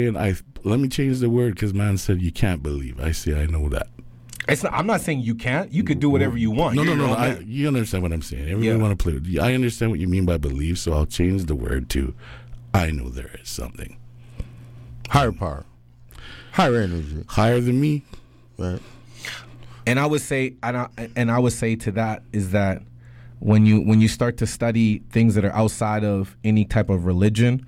And let me change the word because man said you can't believe. I say I know that. I'm not saying you can't. You could do whatever you want. No. You understand what I'm saying. Everybody want to play with you. I understand what you mean by believe, so I'll change the word to I know there is something. Higher power. Higher energy. Higher than me. Right. And I would say to that is that when you start to study things that are outside of any type of religion,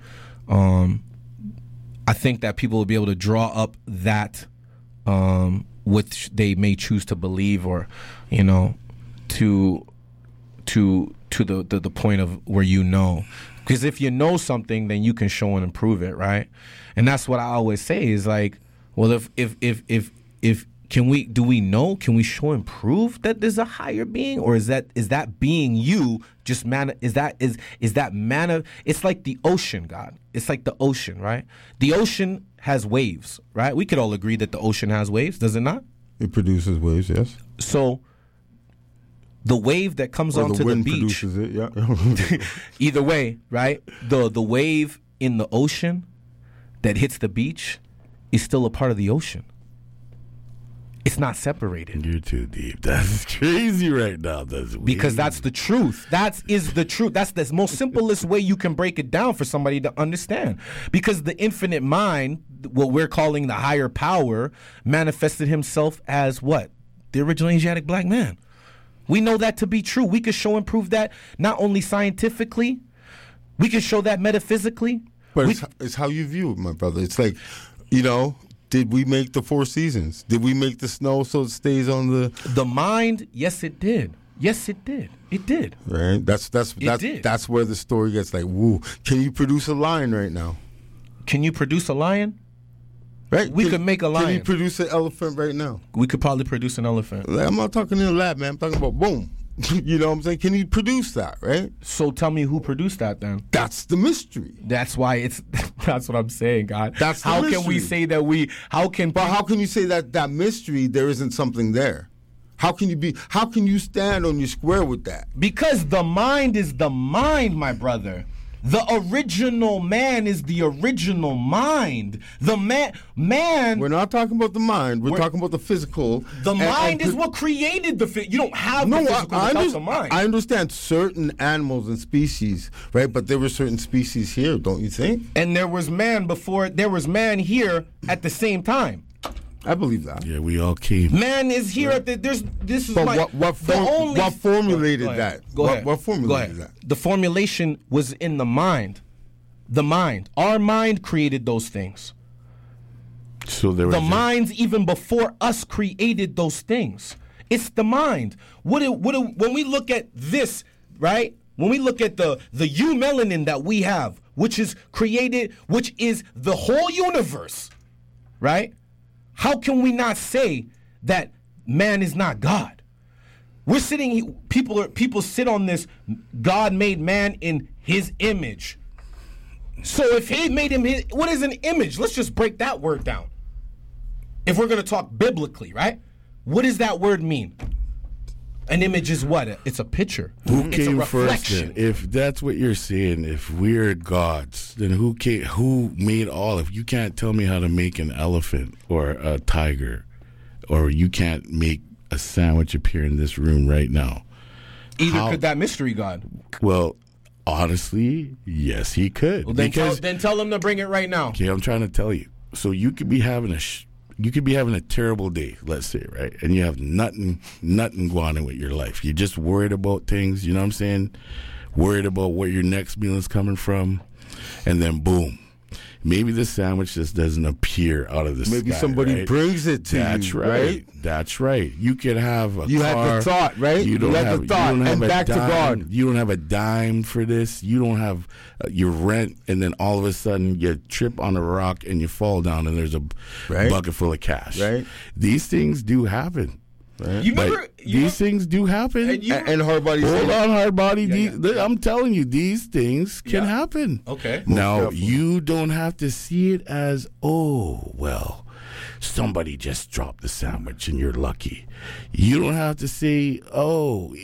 I think that people will be able to draw up that which they may choose to believe, or to the point of where because if you know something, then you can show and improve it, right? And that's what I always say is like, well, if can we show and prove that there's a higher being, or is that being you just is that it's like the ocean, God. It's like the ocean, right? The ocean has waves, right? We could all agree that the ocean has waves, does it not? It produces waves, yes. So the wave that comes onto the beach produces it, yeah. Either way, right? The wave in the ocean that hits the beach is still a part of the ocean. It's not separated. You're too deep. That's crazy right now. Because that's the truth. That is the truth. That's the most simplest way you can break it down for somebody to understand. Because the infinite mind, what we're calling the higher power, manifested himself as what? The original Asiatic black man. We know that to be true. We could show and prove that not only scientifically, we can show that metaphysically. But it's how you view it, my brother. It's like, did we make the 4 seasons? Did we make the snow so it stays on the mind? Yes, it did. Yes, it did. It did. Right. That's where the story gets like, woo. Can you produce a lion right now? Can you produce a lion? Right. We could make a lion. Can you produce an elephant right now? We could probably produce an elephant. I'm not talking in the lab, man. I'm talking about boom. You know what I'm saying? Can you produce that, right? So tell me who produced that then. That's the mystery. That's why that's what I'm saying, God. That's the how mystery. Can we say that But how can you say that mystery there isn't something there? How can you stand on your square with that? Because the mind is the mind, my brother. The original man is the original mind. The man. We're not talking about the mind. We're talking about the physical. The mind is what created the physical. You don't have the physical without the mind. I understand certain animals and species, right? But there were certain species here, don't you think? And there was man before. There was man here at the same time. I believe that. Yeah, we all came. Man is here at the. What formulated that? Go ahead. What formulated that? The formulation was in the mind. The mind. Our mind created those things. So there was the minds even before us created those things. It's the mind. When we look at this, right? When we look at the eumelanin that we have, which is created, which is the whole universe, right? How can we not say that man is not God? We're sitting. People sit on this. God made man in His image. So if He made him what is an image? Let's just break that word down. If we're going to talk biblically, right? What does that word mean? An image is what? It's a picture. Who came first then? If that's what you're saying, if we're gods, then who made all? If you can't tell me how to make an elephant or a tiger, or you can't make a sandwich appear in this room right now. Either could that mystery God. Well, honestly, yes, he could. Well, then tell him to bring it right now. Okay, I'm trying to tell you. So you could be having a terrible day, let's say, right? And you have nothing going on with your life. You're just worried about things, you know what I'm saying? Worried about where your next meal is coming from. And then boom. Maybe the sandwich just doesn't appear out of the sky. Maybe somebody brings it to you, right? That's right. You could have a you car. You had the thought, right? You had the thought, and back to God. You don't have a dime for this. You don't have your rent, and then all of a sudden you trip on a rock and you fall down, and there's a bucket full of cash. Right. These things do happen. Right. These things do happen. And hard body. Hold on, hard body. I'm telling you, these things can happen. Okay. Now, you don't have to see it as, oh, well, somebody just dropped the sandwich and you're lucky. You don't have to say, oh,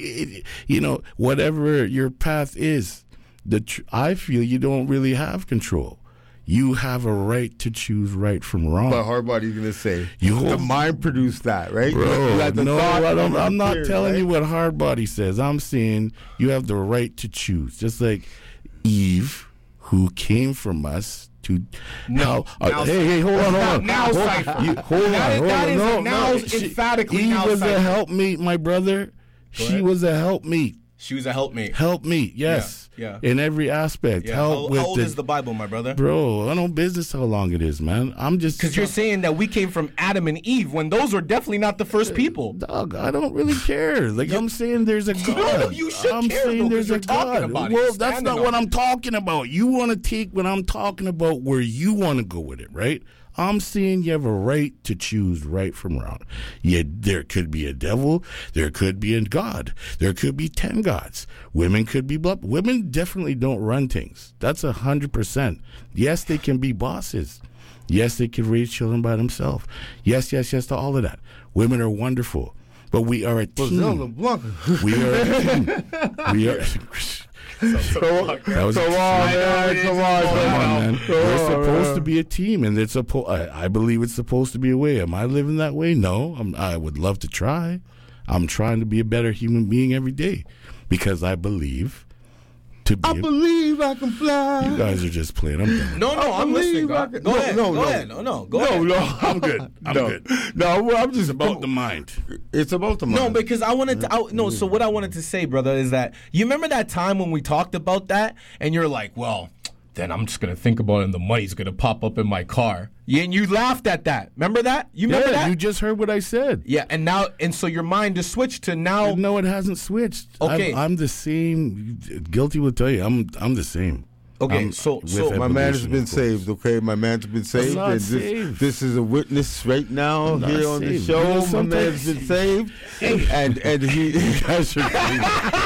whatever your path is. I feel you don't really have control. You have a right to choose right from wrong. But Hardbody's gonna say You- the mind produced that, right? Bro, You got the no, thought I'm not here, telling right? you what Hardbody says. I'm saying you have the right to choose. Just like Eve, who came from us to No. Now- hey, hold on. Now, hold Cypher. on. Hold on. That is No, a now She- emphatically Eve now was Cypher. a helpmeet, my brother. She ahead. was a helpmeet. She was a helpmate. Helpmeet, yes. Yeah. In every aspect. Yeah. Help How with old is the Bible, my brother? Bro, I don't business how long it is, man. I'm just Because you're saying that we came from Adam and Eve when those were definitely not the first people. Dog, I don't really care. Like I'm saying, there's a God. you should I'm care, saying though, 'cause there's you're a talking God. about it. Well, You're that's standing not on what it. I'm talking about. You want to take what I'm talking about where you want to go with it, right? I'm saying you have a right to choose right from wrong. Yeah, there could be a devil. There could be a God. There could be 10 gods. Women could be blood. Women definitely don't run things. That's 100%. Yes, they can be bosses. Yes, they can raise children by themselves. Yes to all of that. Women are wonderful. But we are a Zelda team. Blanca. We are a team. We are. That was Come on, man. Come on, Come on, man. We're on, supposed man. to be a team, and it's I believe it's supposed to be a way. Am I living that way? No. I would love to try. I'm trying to be a better human being every day because I believe to be. I believe I can fly. You guys are just playing. I'm done. No, I'm listening. believe I God. can- Go no, ahead. no, Go no. ahead. No, go ahead. No, I'm good. I'm good. No, well, I'm just About the mind. It's about the mind. No, because I wanted to. So what I wanted to say, brother, is that you remember that time when we talked about that, and you're like, "Well, then I'm just gonna think about it, and the money's gonna pop up in my car." Yeah, and you laughed at that. Remember that? You remember Yeah, that? you just heard what I said. Yeah, and so your mind is switched to now. No, it hasn't switched. Okay. I'm the same. Guilty will tell you, I'm the same. Okay, I'm so with my man has evolution, been of course. saved, okay? My man's been saved. not and saved. this is a witness right now not here on the saved. show. You know, My sometimes- man's been saved. and he Guys are crazy.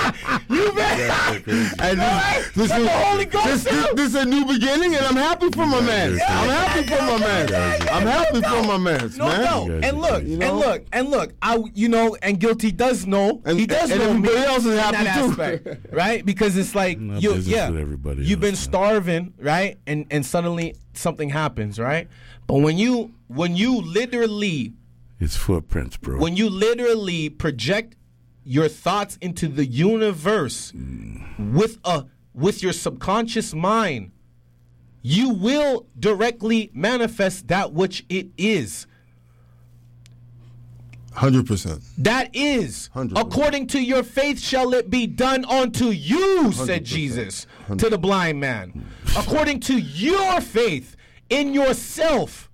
and this the Holy Ghost this is a new beginning, and I'm happy for my man. I'm happy for my man. I'm happy for my man, No, man. no, You guys and are look, crazy. You know? and look. And Guilty does know. And- He does and know me everybody else is in happy that too. aspect, right? Because it's like Not you, business yeah, with everybody you've been else, man. starving, right? And suddenly something happens, right? But when you literally It's footprints, bro. project your thoughts into the universe with your subconscious mind, you will directly manifest that which it is. 100%. That is, 100%. according to your faith shall it be done unto you, said 100%. Jesus to the blind man. According to your faith in yourself.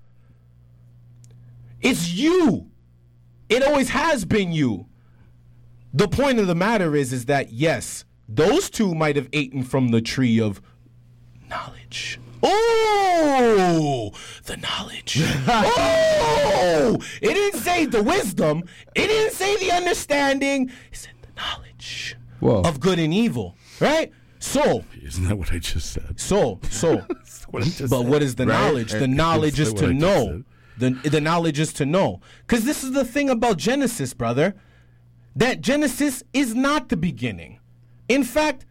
It's you. It always has been you. The point of the matter is that, yes, those two might have eaten from the tree of knowledge. Oh, the knowledge. Oh, it didn't say the wisdom. It didn't say the understanding. It said the knowledge Whoa. of good and evil, right? So, Isn't that what I just said? But What I just what said. is the Right? knowledge? The And- knowledge is That's to what I just know. The knowledge is to know. Because this is the thing about Genesis, brother. That Genesis is not the beginning. In fact,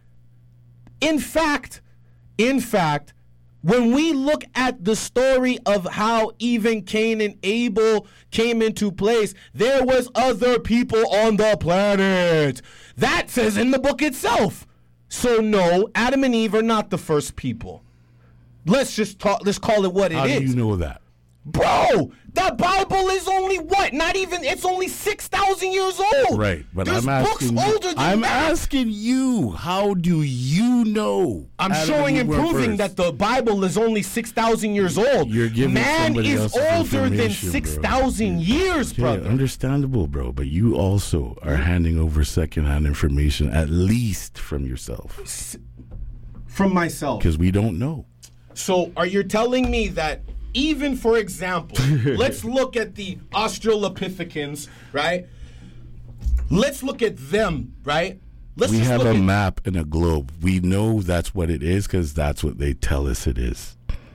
when we look at the story of how even Cain and Abel came into place, there was other people on the planet. That says in the book itself. So no, Adam and Eve are not the first people. Let's call it what it is. How do you know that? Bro, the Bible is only what? Not even, it's only 6,000 years old. Right, but There's I'm books asking you. older than I'm that. asking you. How do you know? I'm Adam showing Eve and were proving first? that the Bible is only 6,000 years old. You're giving Man somebody is else's older than information, bro. 6,000 years, Okay, brother. understandable, bro. But you also are handing over secondhand information, at least from yourself, From myself. because we don't know. So are you telling me that even, for example, let's look at the Australopithecines, right? Let's look at them, right? Let's We just have look a at map and a globe. We know that's what it is because that's what they tell us it is.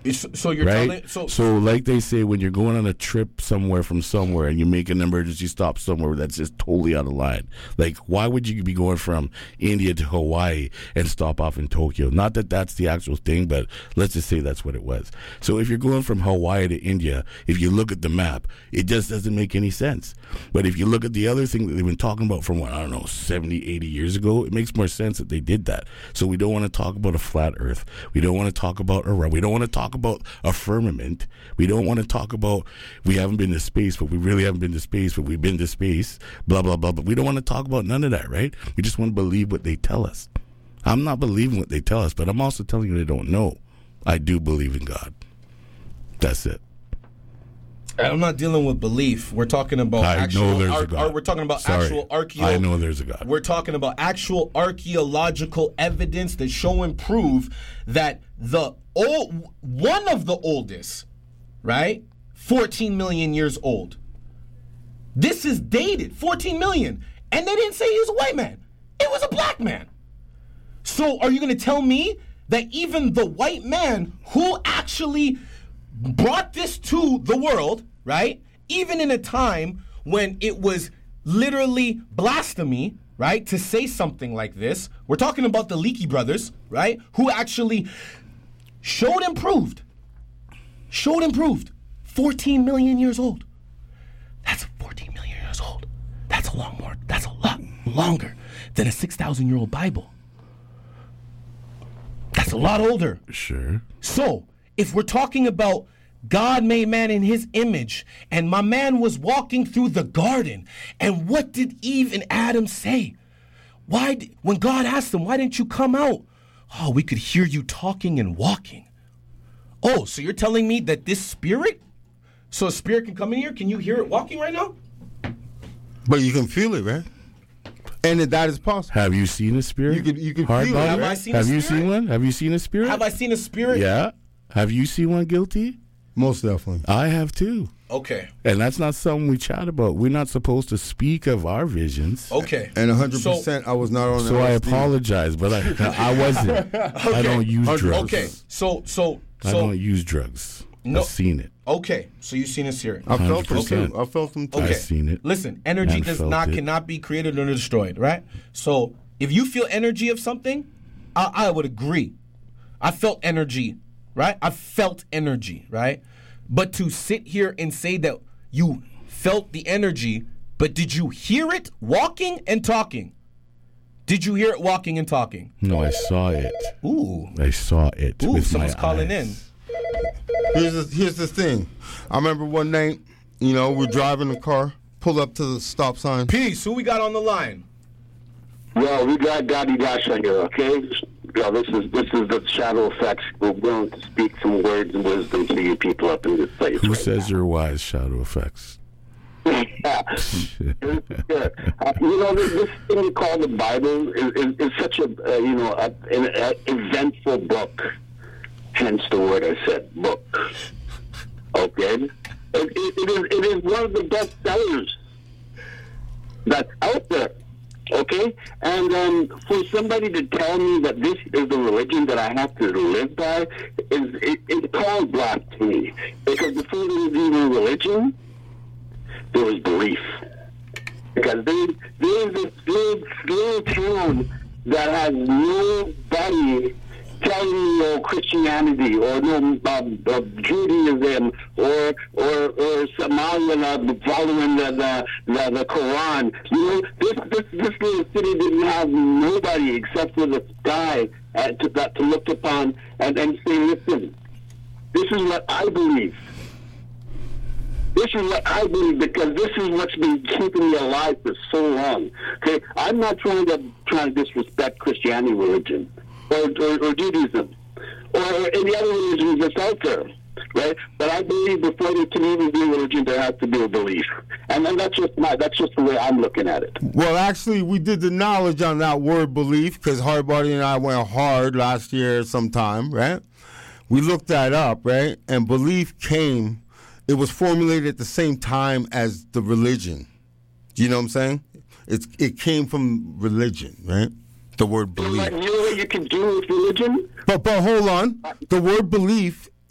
So you're right? telling So like they say, when you're going on a trip somewhere from somewhere and you make an emergency stop somewhere that's just totally out of line. Like, why would you be going from India to Hawaii and stop off in Tokyo? Not that that's the actual thing, but let's just say that's what it was. So if you're going from Hawaii to India, if you look at the map, it just doesn't make any sense. But if you look at the other thing that they've been talking about from, 70, 80 years ago, it makes more sense that they did that. So we don't want to talk about a flat earth. We don't want to talk about Iran. We don't want to talk about a firmament. We don't want to talk about we haven't been to space, but we really haven't been to space, but we've been to space, blah, blah, blah. But we don't want to talk about none of that, right? We just want to believe what they tell us. I'm not believing what they tell us, but I'm also telling you they don't know. I do believe in God. That's it. I'm not dealing with belief. We're talking about I know there's a God. We're talking about Sorry. actual I know there's a God. We're talking about actual archaeological evidence that show and prove that one of the oldest, right, 14 million years old. This is dated, 14 million, and they didn't say he was a white man. It was a black man. So are you going to tell me that even the white man who actually brought this to the world, right, even in a time when it was literally blasphemy, right, to say something like this, we're talking about the Leakey brothers, right, who actually showed and proved, 14 million years old. That's 14 million years old. That's a lot longer than a 6,000-year-old Bible. That's a lot older. Sure. So, if we're talking about God made man in his image, and my man was walking through the garden, and what did Eve and Adam say? When God asked them, why didn't you come out? Oh, we could hear you talking and walking. Oh, so you're telling me that this spirit, so a spirit can come in here? Can you hear it walking right now? But you can feel it, right? And that is possible. Have you seen a spirit? You can Hard feel it. body? Have I seen a Have you spirit? seen one? Have you seen a spirit? Have I seen a spirit? Yeah. Have you seen one guilty? Most definitely. I have too. Okay. And that's not something we chat about. We're not supposed to speak of our visions. Okay. And 100%, I was not on. So I LSD. apologize, but I wasn't. I don't use drugs. Okay. So I don't use drugs. No. I've seen it. Okay. So you've seen a spirit. I felt them 100%. too. I felt them too. Okay. I've seen it. Listen, energy And felt it. cannot be created or destroyed, right? So if you feel energy of something, I would agree. I felt energy, right? I felt energy, right? But to sit here and say that you felt the energy, but did you hear it walking and talking? Did you hear it walking and talking? No, I saw it. Ooh. I saw it Ooh, with someone's my calling eyes. Here's the thing. I remember one night, we're driving the car, pull up to the stop sign. in. Peace. Who we got on the line? Well, we got Daddy Dasha here, okay? Yeah, this is the Shadow Effects. We're willing to speak some words and wisdom to you people up in this place. Who right says you're wise, Shadow Effects? Yeah. This thing we call the Bible is such an eventful book. Hence the word I said, book. Okay? It is one of the best sellers that's out there. Okay? And for somebody to tell me that this is the religion that I have to live by, it's called blasphemy. Because before there was even a religion, there was belief. Because there's this big, little town that has nobody telling you Christianity or Judaism or Somalia following the Quran. This little city didn't have nobody except for the sky to look upon and say, listen, this is what I believe. This is what I believe because this is what's been keeping me alive for so long. Okay, I'm not trying to disrespect Christianity religion or Judaism or any other religion that's out there, right? But I believe before there can even be a religion, there has to be a belief, and that's just the way I'm looking at it. Well, actually, we did the knowledge on that word belief because Hardbody and I went hard last year sometime, right? We looked that up, right? And belief came. It was formulated at the same time as the religion. Do you know what I'm saying? It came from religion, right? The word belief. You know what you can do with religion? But hold on. The word belief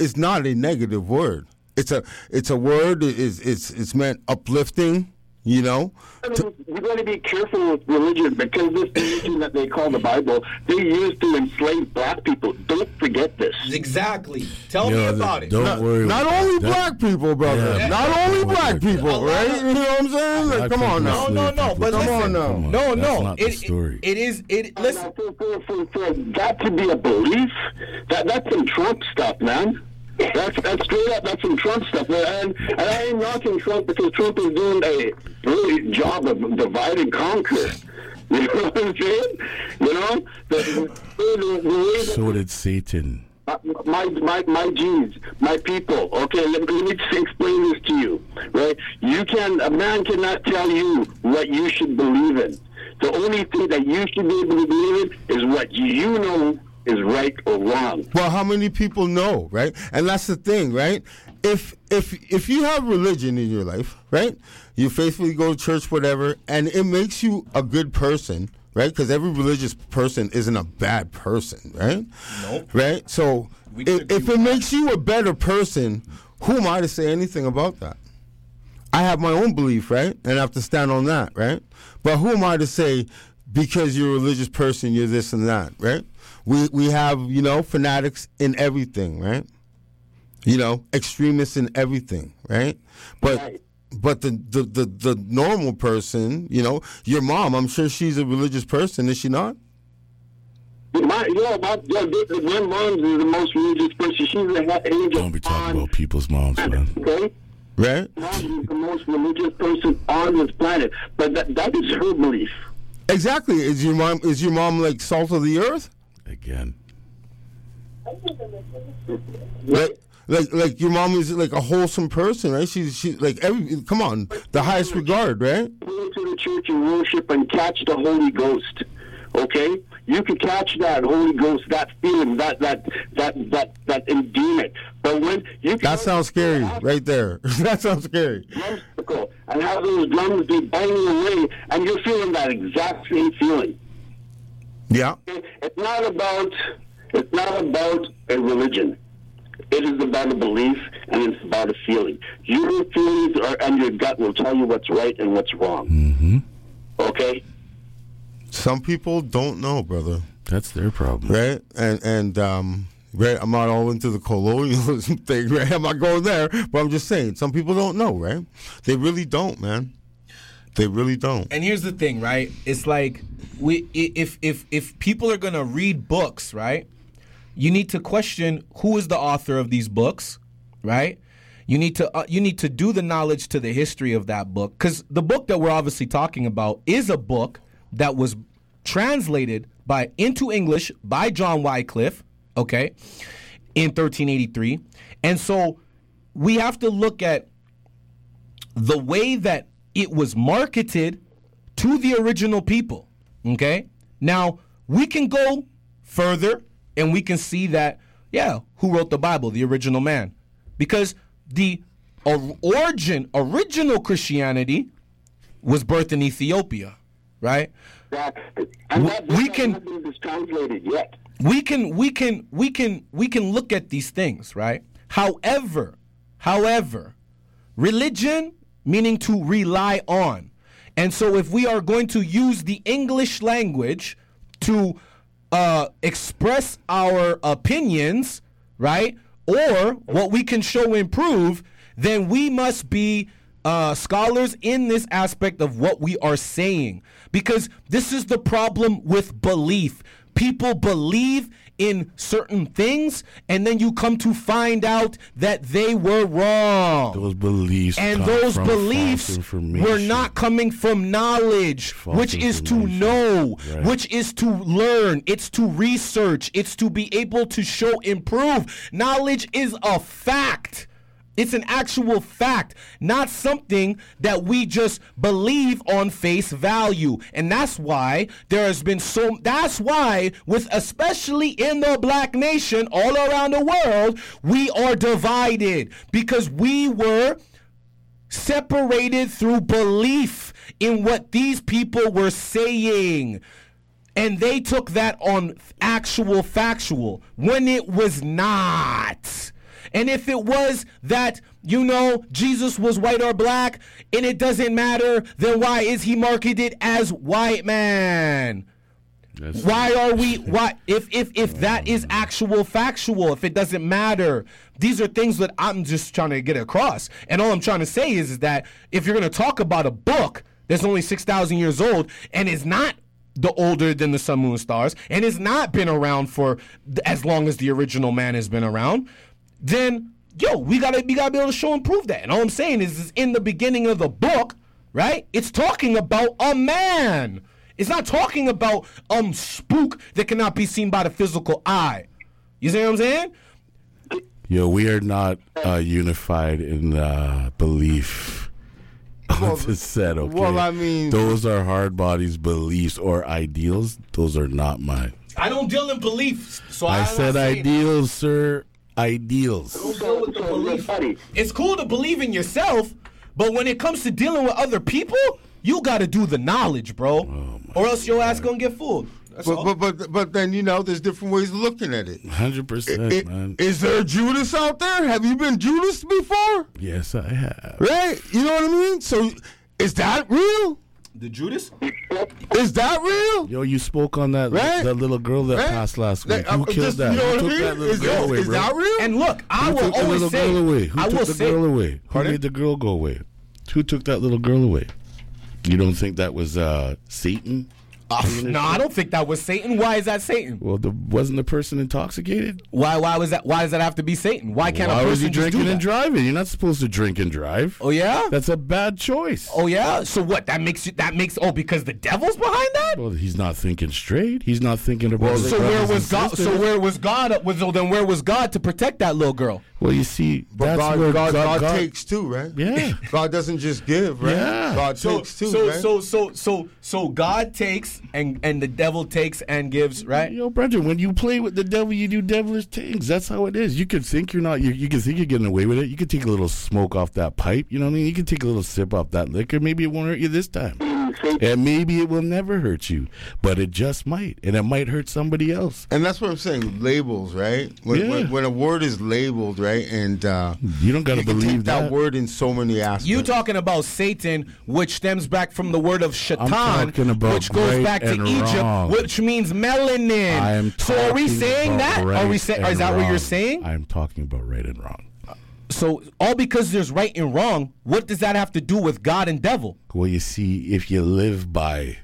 is not a negative word. It's a word. It's meant uplifting. You know, we got to be careful with religion, because this religion that they call the Bible, they used to enslave black people. Don't forget this. Exactly. Tell me about it. Don't worry. Not only black people, brother. Yeah. Not only black people, right? You know what I'm saying? Like, come on now. No. But Come listen, on now. no. That's not the story. It is. Listen. For that to be a belief, that's some Trump stuff, man. That's straight up. That's some Trump stuff, and I ain't knocking Trump, because Trump is doing a really job of divide and conquer. You know what I'm saying? You know, the way that, So did Satan. my G's, my people. Okay, let me just explain this to you. Right? A man cannot tell you what you should believe in. The only thing that you should be able to believe in is what you know is right or wrong. Well, how many people know, right? And that's the thing, right? If you have religion in your life, right? You faithfully go to church, whatever, and it makes you a good person, right? Because every religious person isn't a bad person, right? Nope. Right? So if it makes you a better person, who am I to say anything about that? I have my own belief, right? And I have to stand on that, right? But who am I to say, because you're a religious person, you're this and that, right? We have, you know, fanatics in everything, right? You know, extremists in everything, right? But the normal person, you know, your mom, I'm sure she's a religious person, is she not? My mom is the most religious person. She's the angel. Don't be talking about people's moms, man. Okay? Right? Mom is the most religious person on this planet. But that is her belief. Exactly. Is your mom like salt of the earth? Again. Like your mom is like a wholesome person, right? She's like come on, the highest regard, right? Go to the church and worship and catch the Holy Ghost. Okay? You can catch that Holy Ghost, that feeling, that endearment. But when you that sounds scary, right there. That sounds scary. And have those drums be banging away, and you're feeling that exact same feeling. Yeah. It's not about a religion. It is about a belief, and it's about a feeling. Your feelings and your gut will tell you what's right and what's wrong. Mm-hmm. Okay? Some people don't know, brother. That's their problem. Right? And right, I'm not all into the colonialism thing, right? I'm not going there, but I'm just saying, some people don't know, right? They really don't, man. They really don't. And here's the thing, right? It's like if people are gonna read books, right? You need to question who is the author of these books, right? You need to do the knowledge to the history of that book, because the book that we're obviously talking about is a book that was translated into English by John Wycliffe, okay, in 1383, and so we have to look at the way that it was marketed to the original people, okay? Now, we can go further and we can see that, who wrote the Bible? The original man. Because the original Christianity was birthed in Ethiopia, right? Exactly. And We can- hasn't been translated yet. We can look at these things, right? However, religion, meaning to rely on. And so if we are going to use the English language to express our opinions, right, or what we can show and prove, then we must be scholars in this aspect of what we are saying. Because this is the problem with belief. People believe in certain things, and then you come to find out that they were wrong. Those beliefs And come those from beliefs false information. were not coming from knowledge, False which is to information. know, Right. which is to learn, it's to research, it's to be able to show and prove. Knowledge is a fact. It's an actual fact, not something that we just believe on face value. And that's why there has been that's why, with especially in the black nation all around the world, we are divided, because we were separated through belief in what these people were saying. And they took that on actual factual when it was not. And if it was that, Jesus was white or black, and it doesn't matter, then why is he marketed as white man? Why if that is actual factual, if it doesn't matter, these are things that I'm just trying to get across. And all I'm trying to say is that if you're going to talk about a book that's only 6,000 years old and is not the older than the sun, moon, stars, and has not been around for as long as the original man has been around, then we gotta be able to show and prove that. And all I'm saying is in the beginning of the book, right? It's talking about a man. It's not talking about spook that cannot be seen by the physical eye. You see what I'm saying? We are not unified in belief. It's said, okay? Well, I mean, those are hard bodies' beliefs or ideals. Those are not mine. I don't deal in beliefs. So I said ideals, sir. Ideals. I don't deal with the belief. It's cool to believe in yourself, but when it comes to dealing with other people, you got to do the knowledge, bro, or else your ass gonna get fooled. But then there's different ways of looking at it. 100%, man. Is there a Judas out there? Have you been Judas before? Yes, I have. Right? You know what I mean? So is that real? The Judas? Is that real? You spoke on that that little girl that passed last week. Who killed that? Who took that little girl away, is bro? that real? And look, I Who will took the always little say, girl away? Who I took will the say, girl away? Who pardon? made the girl go away? Who took that little girl away? You don't think that was Satan? No, I don't think that was Satan. Why is that Satan? Well, wasn't the person intoxicated? Why was that? Why does that have to be Satan? Why can't a Why was he person just do drinking that? and driving? You're not supposed to drink and drive. Oh yeah, That's a bad choice. oh yeah. So what? That makes because the devil's behind that. Well, he's not thinking straight. He's not thinking about. his So where brothers was and God? sisters. So where was God? Then where was God to protect that little girl? Well, you see, But that's where God takes too, right? Yeah. God doesn't just give, right? Yeah. God takes too, right? So God takes and the devil takes and gives, right? Yo, brother, when you play with the devil, you do devilish things. That's how it is. You can think you're not. You can think you're getting away with it. You can take a little smoke off that pipe. You know what I mean? You can take a little sip off that liquor. Maybe it won't hurt you this time, and maybe it will never hurt you, but it just might, and it might hurt somebody else. And that's what I'm saying. Labels, right? When a word is labeled, right, and You don't got to you can believe take that word in so many aspects. You talking about Satan, which stems back from the word of talking Shaitan, about which goes right back to and Egypt, wrong. which means melanin. I am So are we talking saying about that? right Are we saying? and Is that what you're wrong. saying? I'm talking about right and wrong. So all because there's right and wrong, what does that have to do with God and devil? Well, you see, if you live by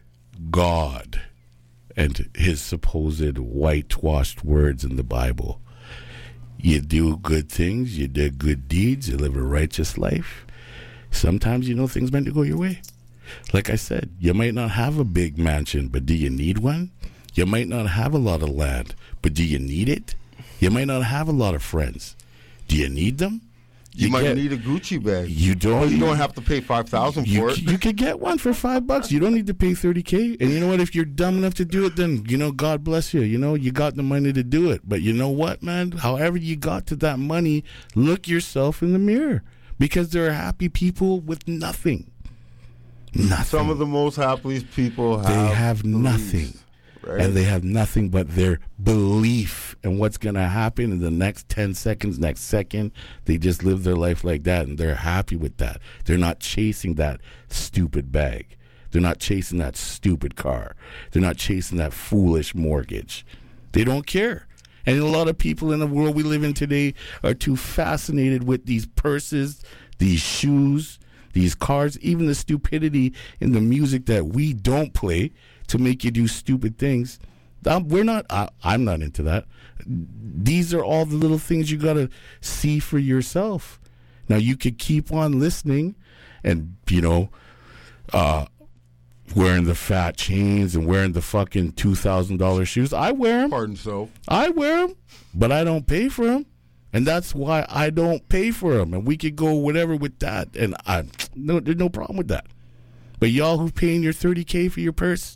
God and his supposed whitewashed words in the Bible, you do good things, you do good deeds, you live a righteous life. Sometimes things meant to go your way. Like I said, you might not have a big mansion, but do you need one? You might not have a lot of land, but do you need it? You might not have a lot of friends. Do you need them? You might need a Gucci bag. You don't. You don't have to pay $5,000 for it. You could get one for $5. You don't need to pay $30K. And you know what? If you're dumb enough to do it, then God bless you. You got the money to do it. But you know what, man? However you got to that money, look yourself in the mirror, because there are happy people with nothing. Nothing. Some of the most happiest people have beliefs, nothing. right? And they have nothing but their belief in what's going to happen in the next 10 seconds, next second. They just live their life like that, and they're happy with that. They're not chasing that stupid bag. They're not chasing that stupid car. They're not chasing that foolish mortgage. They don't care. And a lot of people in the world we live in today are too fascinated with these purses, these shoes, these cars, even the stupidity in the music that we don't play to make you do stupid things. I'm not into that. These are all the little things you got to see for yourself. Now, you could keep on listening and, wearing the fat chains and wearing the fucking $2,000 shoes. I wear them. Pardon so. I wear them, but I don't pay for them. And that's why I don't pay for them. And we could go whatever with that. And there's no problem with that. But y'all who paying your $30K for your purse,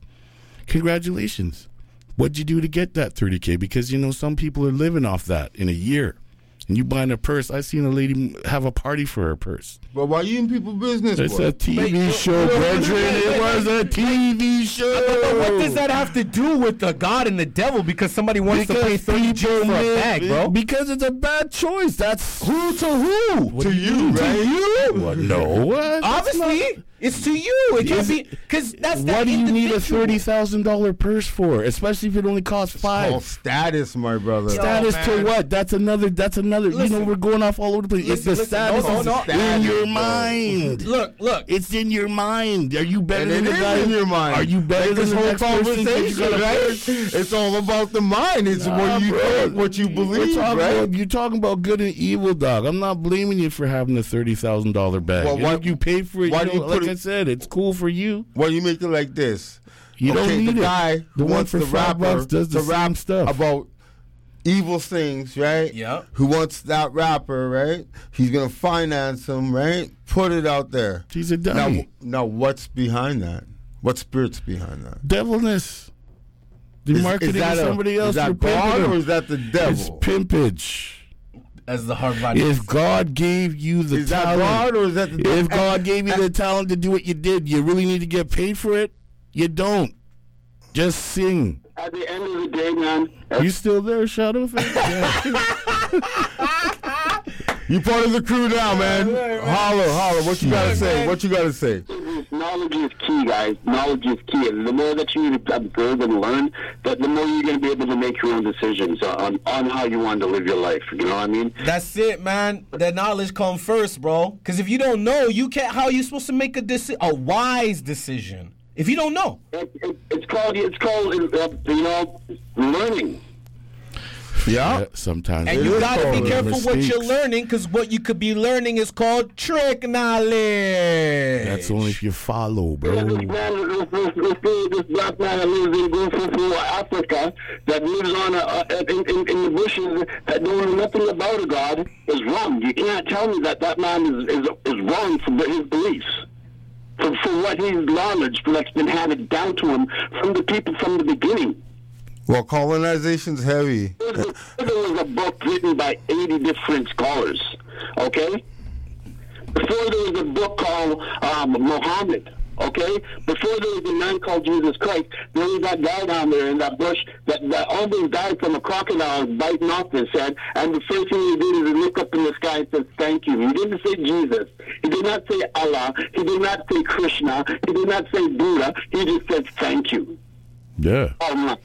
congratulations. What'd you do to get that $30K? Because, some people are living off that in a year. and you buying a purse. I seen a lady have a party for her purse. But why you in people's business? It's boy? a TV show, brethren. It was a TV show. But what does that have to do with the God and the devil? Because somebody wants to pay 30 G's for a bag, bro. Because it's a bad choice. That's Who to who? To you, right? To you? what? No, what? Obviously, it's to you. It can't be because that's What do you need a individual. $30,000 purse for? Especially if it only costs All $5. status, my brother. Status man. to what? That's another. Listen. we're going off all over the place. It's the Listen, status no, is no. in your Bro. mind. Look. It's in your mind. Are you better And than it the is guy? in your mind. Are you better Like than this the whole next person 'cause you conversation, got a right? purse? It's all about the mind. It's what you bro. think, what you believe, right? You're talking about good and evil, dog. I'm not blaming you for having a $30,000 bag. Well, why- you pay for it. why You do you know, put like it- I said, it's cool for you. Why you make it like this? You don't need the it. guy The who one wants for the $5 rapper does the to rap same stuff. about evil things, right? Yeah. Who wants that rapper, right? He's gonna finance him, right? Put it out there. He's a dummy. Now, what's behind that? What spirit's behind that? Devilness. They're marketing to somebody else. Is that You're pimping God them. or is that the It's devil? pimpage. As the hard body. If God gave you the Is that talent, God or is that the devil? if God gave you the talent to do what you did, you really need to get paid for it? You don't. Just sing. At the end of the day, man, You still there, Shadow? You part of the crew now, man. Holler. What you gotta say? What you gotta say? knowledge is key, guys. Knowledge is key. And the more that you observe and learn, the more you're going to be able to make your own decisions on how you want to live your life. You know what I mean? That's it, man. That knowledge come first, bro. Because if you don't know, you can't. How are you supposed to make a wise decision if you don't know? It's called learning. Yeah. Sometimes. And it you is gotta be called careful what you're mistakes. learning, because what you could be learning is called trick knowledge. That's only if you follow, bro. This black man that lives in Gufufu, Africa, that lives on in the bushes, that don't know nothing about a God, is wrong. You can't tell me that man is wrong for his beliefs. For what his knowledge that's been handed down to him from the people from the beginning. Well, colonization's heavy. There was a book written by 80 different scholars, okay? Before there was a book called Muhammad, okay? Before there was a man called Jesus Christ, there was that guy down there in that bush that almost died from a crocodile biting off his head, and the first thing he did is he looked up in the sky and said, thank you. He didn't say Jesus. He did not say Allah. He did not say Krishna. He did not say Buddha. He just said thank you. Yeah. Oh, my.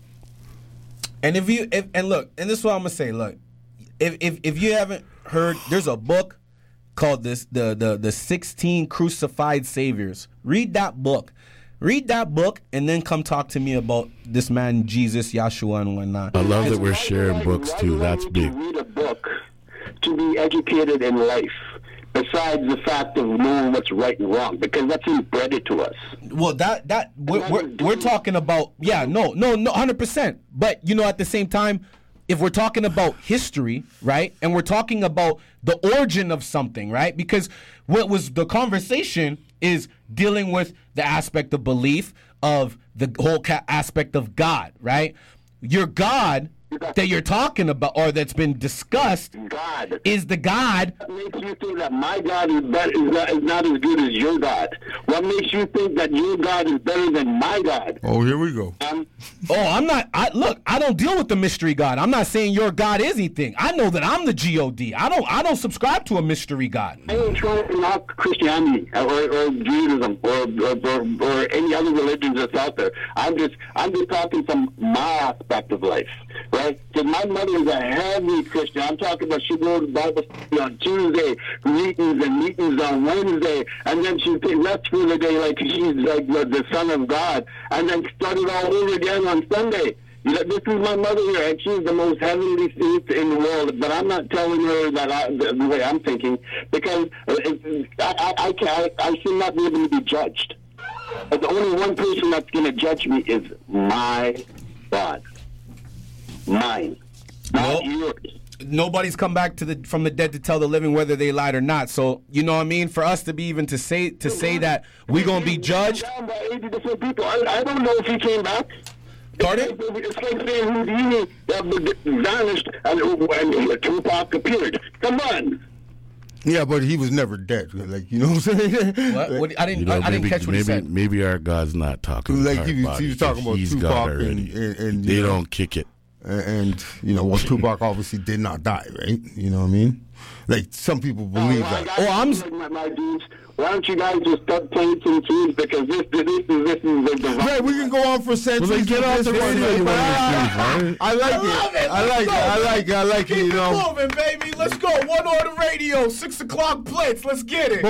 And and this is what I'm gonna say. Look, if you haven't heard, there's a book called the 16 Crucified Saviors. Read that book. And then come talk to me about this man Jesus, Yahshua, and whatnot. I love that we're sharing books too. That's big. You read a book to be educated in life, besides the fact of knowing what's right and wrong, because that's embedded to us. Well, we're talking about 100%. But at the same time, if we're talking about history, right, and we're talking about the origin of something, right, because what was the conversation is dealing with the aspect of belief of the whole aspect of God, right? Your God that you're talking about or that's been discussed God is the God. What makes you think that my God is not as good as your God? What makes you think that your God is better than my God? Oh, here we go. I'm not. I don't deal with the mystery God. I'm not saying your God is anything. I know that I'm the God. I don't subscribe to a mystery God. I ain't trying to knock Christianity or Judaism or any other religions that's out there. I'm just talking from my aspect of life, right? Because my mother is a heavy Christian. I'm talking about she goes to Bible study on Tuesday, meetings on Wednesday, and then she left for the day like she's like the son of God, and then started all over again on Sunday. This is my mother here, and she's the most heavenly saint in the world. But I'm not telling her that the way I'm thinking, because I should not be able to be judged. But the only one person that's going to judge me is my God, mine, not yours. Nobody's come back from the dead to tell the living whether they lied or not. So you know what I mean. For us to be even to say that we're gonna be judged. Down by 80 different people. I don't know if he came back. Pardon? It's like saying Houdini vanished and Tupac appeared. Come on. Yeah, but he was never dead. Like, you know what I'm saying? What? I didn't. You know, I didn't catch what he said. Maybe our God's not talking. Like hard he was body, talking about he's Tupac God already. and they you know, don't kick it. And you know, well, Tupac obviously did not die, right? You know what I mean? Like some people believe that. My dudes, why don't you guys just start playing some tunes, because this is the divine. Right, we can go on for centuries. Well, then get off the radio. I like it. You know. Keep it moving, baby. Let's go. One Order Radio, 6 o'clock blitz. Let's get it.